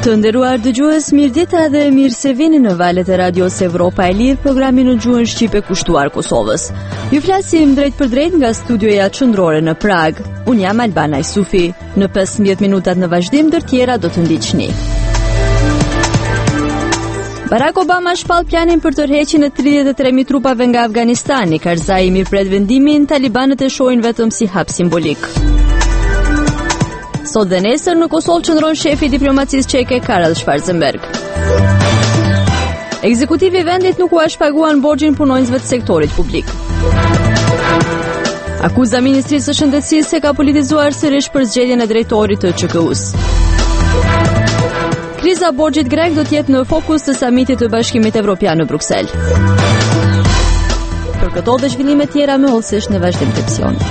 Të nderuar dëgjues, mirëdita dhe mirë se vini në valët e Radios Evropa e Lirë, programin në gjuhën shqipe kushtuar Kosovës. Ju flasim drejt për drejt nga studioja qendrore në Prag. Unë jam Albana Isufi. Në 15 minutat në vazhdim ndër tjera do të ndiqni. Barack Obama shpall planin për tërheqjen e 33.000 trupave nga Afganistani. Karzai mirëpret vendimin, talibanët e shohin vetëm si hap simbolik. Sot dhe nesër në Kosovë qëndron shefi i diplomacisë çeke Karel Schwarzenberg. Ekzekutivi i vendit nuk u shpaguan borxhin punonjësve të sektorit publik. Akuza Ministrisë së Shëndetësisë se ka politizuar sërish për zgjedhjen e drejtorit të QK-s. Kriza borxhit grek do të jetë në fokus të samitit të Bashkimit Evropian në Bruksel. Për këto dhe zhvillime tjera më hollësisht në vazhdim të emisionit.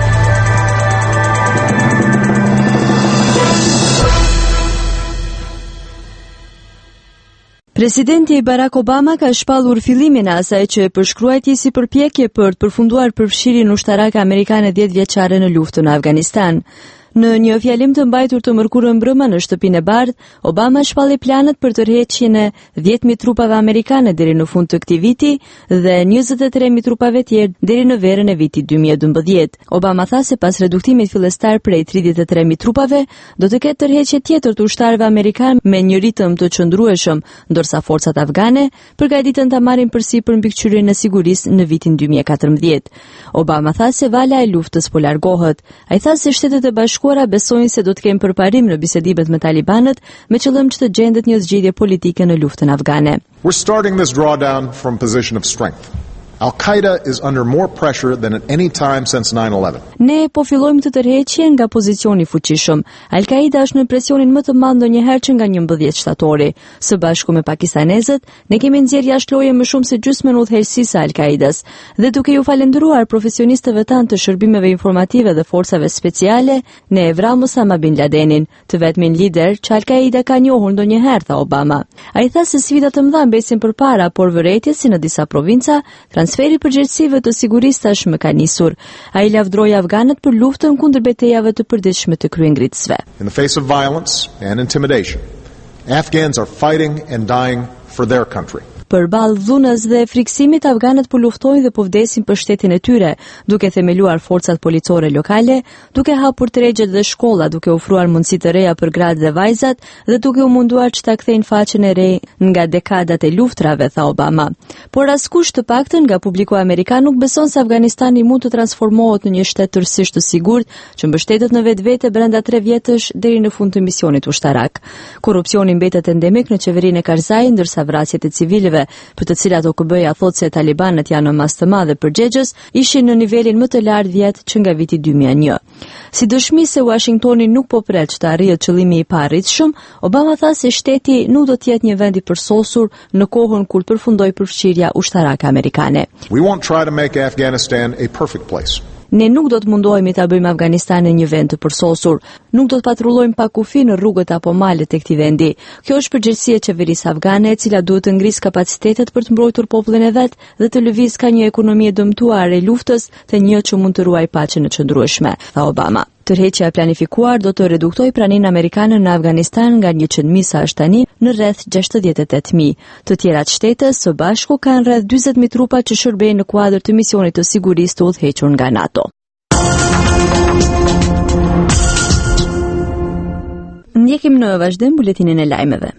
Presidenti Barack Obama ka shpallur fillimin e asaj që përshkruajti si përpjekje për të përfunduar përfshirjen ushtarake amerikane 10 vjeçare në luftën në Afganistan. Në një fjalim të mbajtur të mërkurën mbrëmë në shtëpinë e Bardhë, Obama shpalli planet për tërheqjen e 10.000 trupave amerikane deri në fund të këtij viti dhe 23.000 trupave tjerë deri në verën e vitit 2012. Obama tha se pas reduktimit fillestar prej 33.000 trupave, do të ketë tërheqje tjetër të ushtarëve amerikanë me një ritëm të qëndrueshëm, ndërsa forcat afgane përgatiten ta marrin përsipër mbikëqyrjen e sigurisë në vitin 2014. Obama tha se vala e luftës po largohet. Ai tha se Shtetet e Bashkuara besojnë se do të kenë përparim në bisedimet me talibanët me qëllim që të gjendet një zgjidhje politike në luftën afgane. We're starting this drawdown from a position of strength. Al-Qaeda is under more pressure than at any time since 9/11. Ne po fillojmë të tërheqjen nga pozicioni fuqishëm. Al-Qaeda është në presionin më të madh ndonjëherë që nga 11 shtatori. Së bashku me pakistanezët, ne kemi nxjerrë jashtë loje më shumë se gjysmën udhëheqësisë së Al-Qaedas. Dhe duke ju falendëruar profesionistëve tanë të shërbimeve informative dhe forcave speciale, ne e vram Osama bin Ladenin, të vetmin lider që Al-Qaeda ka njohur ndonjëherë, tha Obama. Ai tha se sfida të mëdha mbesin përpara, por vërejtjes si në disa provinca, transferi i përgjegjësive të sigurisë tashmë ka nisur. Ai lavdroi afganët për luftën kundër betejave të përditshme të kryengritësve. In the face of violence and intimidation, Afghans are fighting and dying for their country. Përballë dhunës dhe friksimit, afganët po luftojnë dhe po vdesin për shtetin e tyre, duke themeluar forcat policore lokale, duke hapur tregjet dhe shkolla, duke ofruar mundësi të reja për gratë dhe vajzat dhe duke u munduar që ta kthejnë faqen e re nga dekadat e luftrave, tha Obama. Por askush, të paktën nga publiku amerikan, nuk beson se Afganistani mund të transformohet në një shtet tërësisht të sigurt që mbështetet në vetvete brenda 3 vjetësh deri në fund të misionit ushtarak. Korrupsioni mbetet endemik në qeverinë e Karzai, ndërsa vrasjet e civilëve për të cilat OKB-ja thotë se talibanët janë në mas të madhe përgjegjës, ishin në nivelin më të lartë vjet që nga viti 2001. Si dëshmi se Washingtoni nuk po pret që të arrijë qëllimi i paarritshëm, Obama tha se shteti nuk do të jetë një vend i përsosur në kohën kur përfundoi përfshirja ushtarake amerikane. We won't try to make Afghanistan a perfect place. Ne nuk do të mundohemi ta bëjmë Afganistanin një vend të përsosur, nuk do të patrullojmë pa kufi në rrugët apo malet e këtij vendi. Kjo është përgjegjësia e qeverisë afgane, e cila duhet të ngrisë kapacitetet për të mbrojtur popullin e vet dhe të lëvizë ka një ekonomi e dëmtuar e luftës të një që mund të ruajë paqen e qëndrueshme, tha Obama. Tërheqja e planifikuar do të reduktoj praninë amerikane në Afganistan nga 100.000 sa është tani në rreth 68.000. Të tjerat shtete së bashku kanë rreth 40.000 trupa që shërbejnë në kuadër të misionit të sigurisë të udhëhequr nga NATO. Ndjekim në vazhdim buletinin e lajmeve.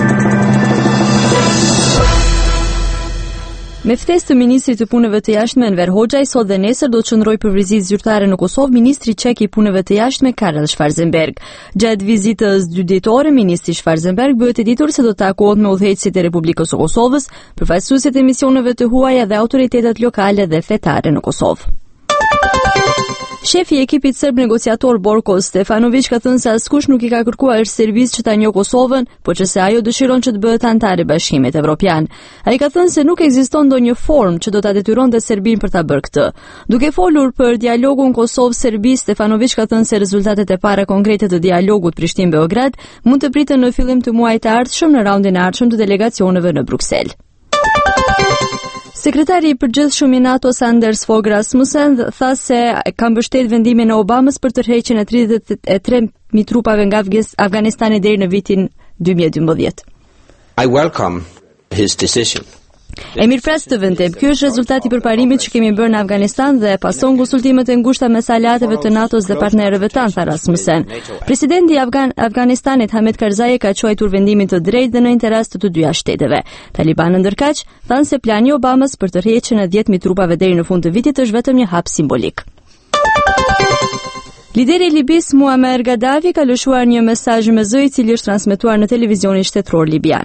Me ftesë të ministrit të punëve të jashtme Enver Hoxha, sot dhe nesër do të qëndrojë për vizitë zyrtare në Kosovë ministri çek i punëve të jashtme Karel Schwarzenberg. Gjatë vizitës 2 ditore, ministri Schwarzenberg bëhet e ditur se do të takohet me udhëheqësit e Republikës së Kosovës, përfaqësuesit e misioneve të huaja dhe autoritetet lokale dhe fetare në Kosovë. Shefi i ekipit serb negociator Borko Stefanović ka thënë se askush nuk I ka kërkuar servisë që ta njohë Kosovën, por që se ajo dëshiron që të bëhet anëtare e Bashkimit Evropian. Ai ka thënë se nuk ekziston ndonjë formë që do ta detyronte Serbinë për ta bërë këtë. Duke folur për dialogun Kosovë-Serbi, Stefanović ka thënë se rezultatet e para konkrete të dialogut Prishtinë-Beograd mund të priten në fillim të muajit të ardhshëm në raundin e ardhshëm të delegacioneve në Bruksel. Sekretari I përgjithshëm I NATO Anders Fogh Rasmussen tha se ka mbështetur vendimin e Obamës për tërheqjen e 33.000 trupave nga Afganistani deri në vitin 2012. I welcome his decision. E mirëpres të vëndem, ky është rezultati i përparimit që kemi bërë në Afganistan dhe pason konsultimet e ngushta mes aleatëve të NATO-s dhe partnerëve tanë, tha Rasmussen. Presidenti i Afganistanit Hamid Karzai ka quajtur vendimin të drejtë dhe në interes të dyja shteteve. Talibanë ndërkaq thanë se plani i Obamas për tërheqjen e 10.000 trupave deri në fund të vitit është vetëm një hap simbolik. Lideri i Libis Muammar Gaddafi ka lëshuar një mesazh me zë i cili është transmetuar në televizionin shtetëror libian.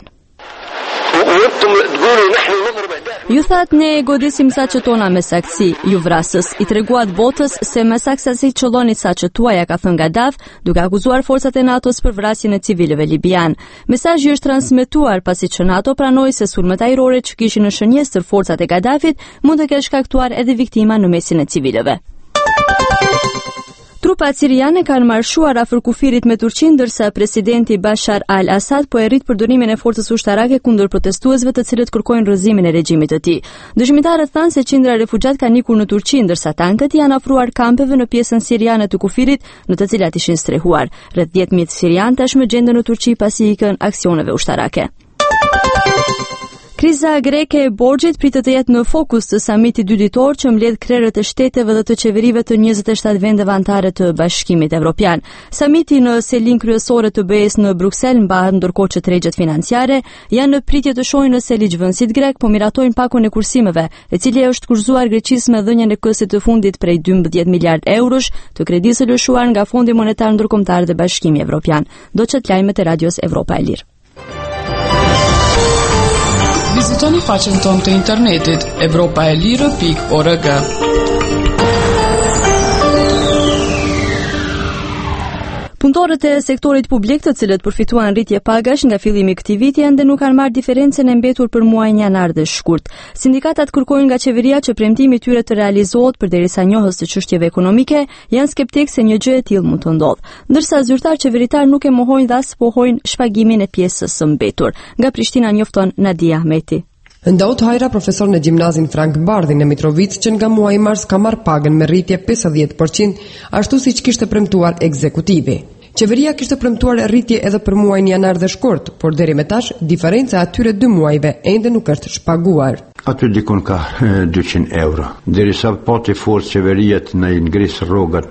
Ju thatë ne godisim saqet tona me saksi, ju vrasës, i treguat botës se me saksasi qëlloni saqet tuaja, ka thënë Gaddafi, duke akuzuar forcat e NATO-s për vrasjen e civilëve libian. Mesazhi është transmetuar pasi që NATO pranoi se sulmet ajrore që kishin në shënjestër forcat e Gaddafit mund të kenë shkaktuar edhe viktima në mesin e civilëve. Trupat siriane kanë marshuar afër kufirit me Turqinë, ndërsa presidenti Bashar al-Assad po e rrit përdorimin e forcës ushtarake kundër protestuesve të cilët kërkojnë rrëzimin e regjimit të tij. Dëshmitarët thanë se qindra refugjat kanë ikur në Turqi, ndërsa tankët janë afruar kampeve në pjesën siriane të kufirit, në të cilat ishin strehuar. Rreth 10.000 sirianë tashmë gjenden në Turqi pasi ikën aksioneve ushtarake. Kriza greke e borxhit pritet të jetë në fokus të samitit dyditor që mbledh krerët e shteteve dhe të qeverive të 27 vendeve anëtare të Bashkimit Evropian. Samiti në selin kryesore të BE-s në Bruksel mbahet ndërkohë që tregjet financiare janë në pritje të shohin nëse ligjvënësit grek po miratojnë pakun e kursimeve, e cili është kurzuar Greqisë me dhënien e kësit të fundit prej 12 miliard eurosh të kredisë lëshuar nga Fondi Monetar Ndërkombëtar dhe Bashkimi Evropian. Do çet lajmet e Radios Evropa e Lirë. Vizitoni faqen tonë të internetit evropaelire.org. Punëtorët e sektorit publik, të cilët përfituan rritje pagash nga fillimi i këtij viti, ende nuk kanë marrë diferencën e mbetur për muajin janar dhe shkurt. Sindikatat kërkojnë nga qeveria që premtimi i tyre të realizohet përderisa njohës të çështjeve ekonomike, janë skeptik se një gjë e tillë mund të ndodhë. Ndërsa zyrtar qeveritar nuk e mohojnë dhe as pohojnë shpagimin e pjesës së mbetur. Nga Prishtina njofton Nadia Ahmeti. Ndaut Hajra, profesor në gjimnazin Frank Bardhi në Mitrovic, që nga muaji mars ka marrë pagën me rritje 50%, ashtu siç kishte premtuar ekzekutivi. Qeveria kishte premtuar rritje edhe për muajin janar dhe shkurt, por deri më tash diferenca atyre dy muajve ende nuk është shpaguar. Aty dikun ka 200 euro. Derisa pati forcë qeveria të na ngris rrogat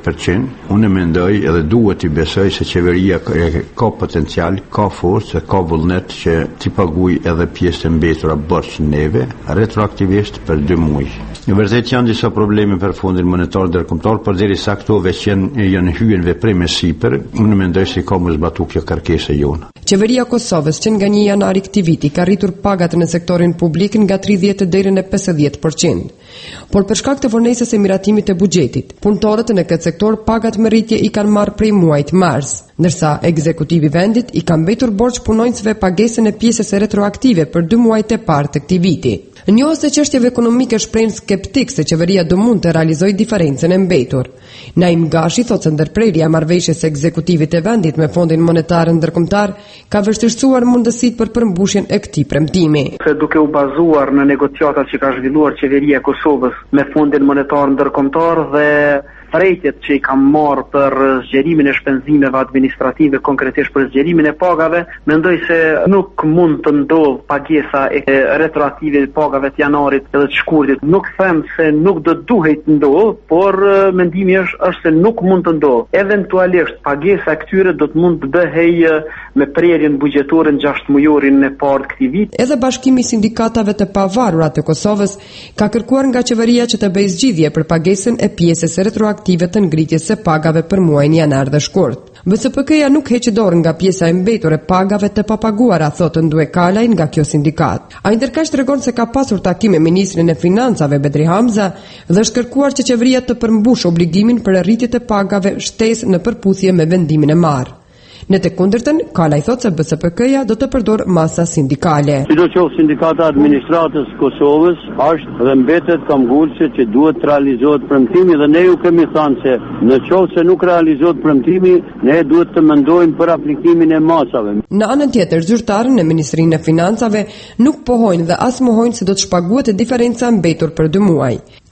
50%, unë mendoj edhe duhet i besoj se qeveria ka potencial, ka forcë, ka vullnet që t'i paguaj edhe pjesën e mbetura borxh neve retroaktivisht për 2 muaj. Në vërtet janë disa probleme për Fondin Monetar Ndërkombëtar, por derisa këto veç janë hyrën veprime sipër, unë mendoj se ka mos zbatu kjo kërkesë jonë. Qeveria e Kosovës që nga 1 janari këtij viti ka rritur pagat në sektorin publik nga 30 deri në 50%. Por për shkak të vonesës së miratimit të buxhetit, punëtorët në këtë sektor pagat me rritje i kanë marrë prej muajit mars, ndërsa ekzekutivi vendit i ka mbetur borxh punonjësve pagesën e pjesës retroaktive për 2 muajt e parë të këtij viti. Njohës të çështjeve ekonomike shprehin skeptik se qeveria do mund të realizojë diferencën e mbetur. Naim Gashi thotë se ndërprerja e marrëveshjes së ekzekutivit të vendit me Fondin Monetar Ndërkombëtar ka vështirësuar mundësitë për përmbushjen e këtij premtimi. Duke u bazuar në negociatat që ka zhvilluar qeveria e Kosovës me Fondin Monetar Ndërkombëtar dhe frejtjet që i kam marrë për zgjerimin e shpenzimeve administrative, konkretisht për zgjerimin e pagave, mendoj se nuk mund të ndodhë pagesa e retroaktive të pagave të janarit dhe të shkurtit. Nuk them se nuk do duhet të ndodhë, por mendimi është se nuk mund të ndodhë. Eventualisht pagesa e këtyre do të mund të bëhej me prerjen buxhetore në 6 mujorin e parë të këtij viti. Edhe Bashkimi i Sindikatave të Pavarura të Kosovës ka kërkuar nga qeveria që të bëjë zgjidhje për pagesën e pjesës retroaktive të ngritjes së pagave për muajin janar dhe shkurt. BSPK-ja nuk heqë dorë nga pjesa e mbetur e pagave të papaguara, thotë Ndue Kalaj nga kjo sindikat. Ai ndërkaq tregon se ka pasur takim me ministrin e Financave Bedri Hamza dhe është kërkuar që qeveria të përmbushë obligimin për rritjet e pagave shtesë në përputhje me vendimin e marrë. Në të kundërtën, Kalaj thotë se BSPK-ja do të përdor masa sindikale. Sidoqoftë Sindikata Administratës Kosovës është dhe mbetet kamgullse që duhet të realizohet premtimi dhe ne ju kemi thënë se në qoftë se nuk realizohet premtimi, ne duhet të mendojmë për aplikimin e masave. Në anën tjetër, zyrtarët në Ministrinë e Financave nuk pohojnë dhe as mohojnë se do të shpaguhet diferenca mbetur për 2 muaj.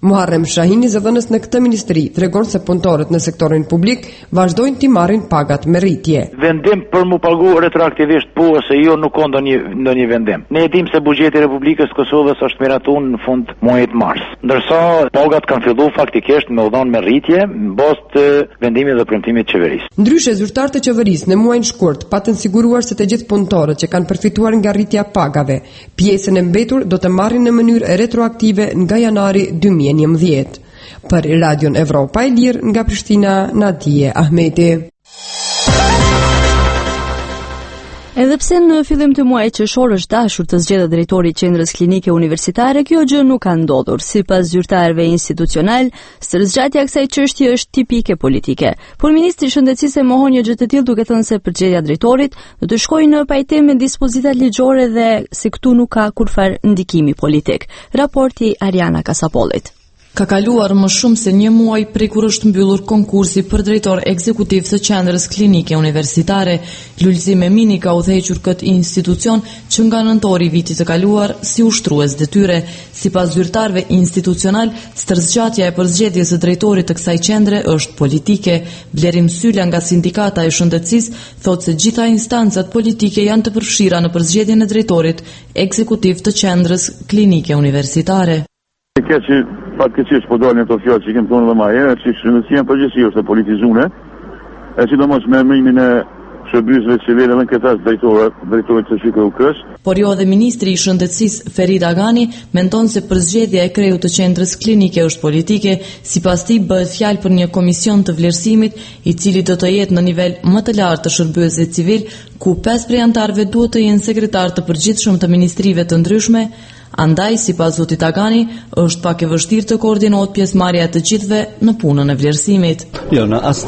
Muharrem Shahini, zëdhënës në këtë ministri, tregon se punëtorët në sektorin publik vazhdojnë t'i marrin pagat me rritje. Vendim për mu pagu retroaktivisht po ose jo nuk ka ndonjë vendim. Ne e dim se buxheti i Republikës Kosovës është miratuar në fund muajit mars. Ndërsa pagat kanë filluar faktikisht me u dhënë me rritje mbas të vendimit dhe premtimit të qeverisë. Ndryshe, zyrtarët e qeverisë në muajin shkurt patën siguruar se të gjithë punëtorët që kanë përfituar nga rritja pagave, pjesën e mbetur do të marrin në mënyrë retroaktive nga janari 2011. Për Radion Evropa e Lirë nga Prishtina, Nadije Ahmeti. Edhe pse në fillim të muajit qershor është dashur të zgjedhë drejtori i Qendrës Klinike Universitare, kjo gjë nuk ka ndodhur. Sipas zyrtarëve institucional, stërzgjatja e kësaj çështje është tipike politike. Por ministri i Shëndetësisë mohon një gjë të tillë, duke thënë se përgjegjja e drejtorit do të shkojë në pajtim me dispozitat ligjore dhe se këtu nuk ka kurfar ndikimi politik. Raporti Ariana Kasapollit. Ka kaluar më shumë se një muaj prej kur është mbyllur konkursi për drejtor ekzekutiv të Qendrës Klinike Universitare. Lulzim Emini ka udhëhequr këtë institucion që nga nëntori vitit të kaluar si ushtrues detyre. Sipas zyrtarëve institucional, stërzgjatja e përzgjedhjes së drejtorit të kësaj qendre është politike. Blerim Sylla nga Sindikata e Shëndetësisë thotë se gjitha instancat politike janë të përfshira në përzgjedhjen e drejtorit ekzekutiv të Qendrës Klinike Universitare. Fatkeqësisht po dalin ato fjalë që kemë thonë edhe më herë, që shëndetësia në përgjithësi është e politizuar, e sidomos me emrimin e shërbëtorëve civil edhe këta drejtorit të SHKU-s. Por jo edhe ministri i Shëndetësisë Ferit Agani mendon se përzgjedhja e kreut të Qendrës Klinike është politike, sipas tij bëhet fjalë për një komision të vlerësimit, i cili do të jetë në nivel më të lartë të shërbëtorëve civil, ku 5 prej anëtarëve duhet të jenë sekretarë të përgjithshëm të ministrive të ndryshme. Andaj, sipas zotit Agani, është pak e vështirë të koordinohet pjesëmarrja e të gjithëve në punën e vlerësimit. Jo, në asnjë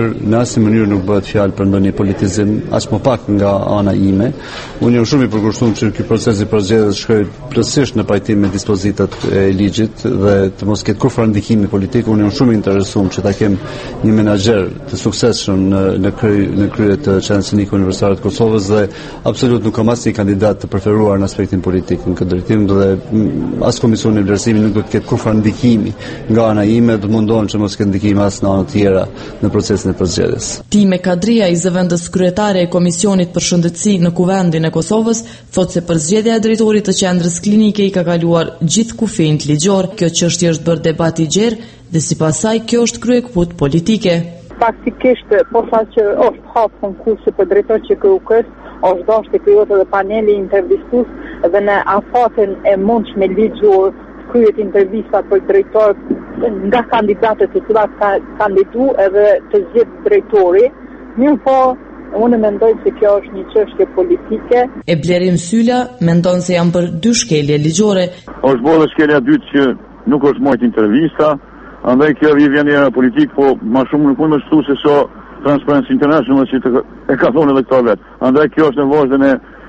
mënyrë nuk bëhet fjalë për ndonjë politizim, as më pak nga ana ime. Unë jam shumë i përkushtuar që ky proces i përzgjedhjes shkojë plotësisht në pajtim me dispozitat e ligjit dhe të mos ketë kurrë ndikimi politik. Unë jam shumë i interesuar që ta kem një menaxher të suksesshëm në krye të Qendrës Klinike Universitare të Kosovës dhe absolut nuk kam asnjë kandidat të preferuar në aspektin politik në këtë drejtim. Dhe as komisioni i vlerësimit nuk do të ketë kurrë ndikimi nga ana ime, do mundohem që mos ketë ndikimi as në ana tjera në procesin e përzgjedhjes. Time Kadria, i zëvendës kryetare e Komisionit për Shëndetësi në Kuvendin e Kosovës, thotë se përzgjedhja e drejtorit të Qendrës Klinike i ka kaluar gjithë kufijt ligjor. Kjo çështje është bërë debat i gjerë dhe sipas saj kjo është kryekuput politike. Faktikisht, po sa që është hap konkursi për drejtor QK-s, është dashur të krijohet edhe paneli intervistus dhe në afatin e mundshme ligjor kryet intervista për drejtor nga kandidatët të cilat kanë kandidu edhe të zgjedh drejtori. Mirë po, unë mendoj se kjo është një çështje politike. E Blerim Sylla mendon se janë për 2 shkelje ligjore. Është bërë shkelja e dytë që nuk është marrë intervista, andaj kjo vjen era politik, po më shumë nuk mund të thotë se so Transparency International që e ka thonë edhe këta vetë. Andaj kjo është në vazhdën e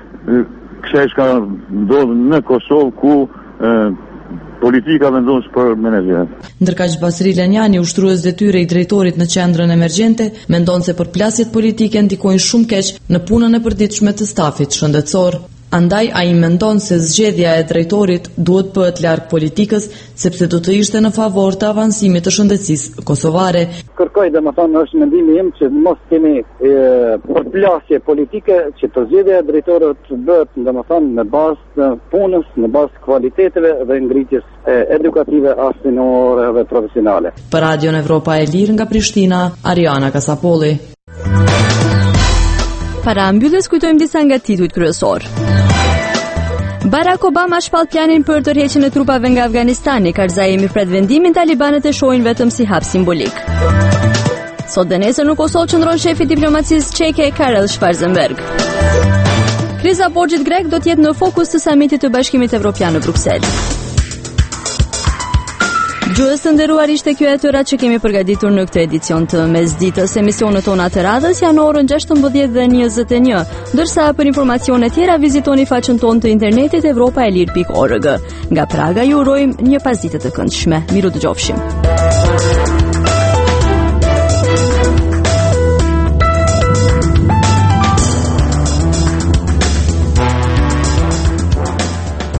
kësaj që ndodh në Kosovë ku politika vendos për menaxherën. Ndërkaq Basri Lenjani, ushtrues detyre i drejtorit në qendrën emergjente, mendon se përplasjet politike ndikojnë shumë keq në punën e përditshme të stafit shëndetësor. Andaj ai mendon se zgjedhja e drejtorit duhet bëhet larg politikës, sepse do të ishte në favor të avancimit të shëndetësisë kosovare. Kërkoj domethënë është mendimi im që mos kemi përplasje politike, që të zgjedhja e drejtorit bëhet domethënë në bazë të punës, në bazë të kualiteteve dhe ngritjes edukative, arsimore dhe profesionale. Për Radion Evropa e Lirë nga Prishtina, Ariana Kasapolli. Para mbylljes kujtojmë disa nga titujt kryesor. Barack Obama shpall planin për tërheqjen e trupave nga Afganistani. Karzai mirëpret vendimin, talibanët e shohin vetëm si hap simbolik. Sot dhe nesër në Kosovë qëndron shefi i diplomacisë çeke Karel Schwarzenberg. Kriza borxhit grek do të jetë në fokus të samitit të Bashkimit Evropian në Bruksel. Gjuhës të nderuar, ishte kjo e tëra që kemi përgatitur në këtë edicion të mesditës. Emisionet tona të radhës janë orën 16 dhe 21, ndërsa për informacione tjera vizitoni faqen tonë të internetit evropaelir.org. Nga Praga ju urojmë një pasditë të këndshme. Miru dëgjofshim.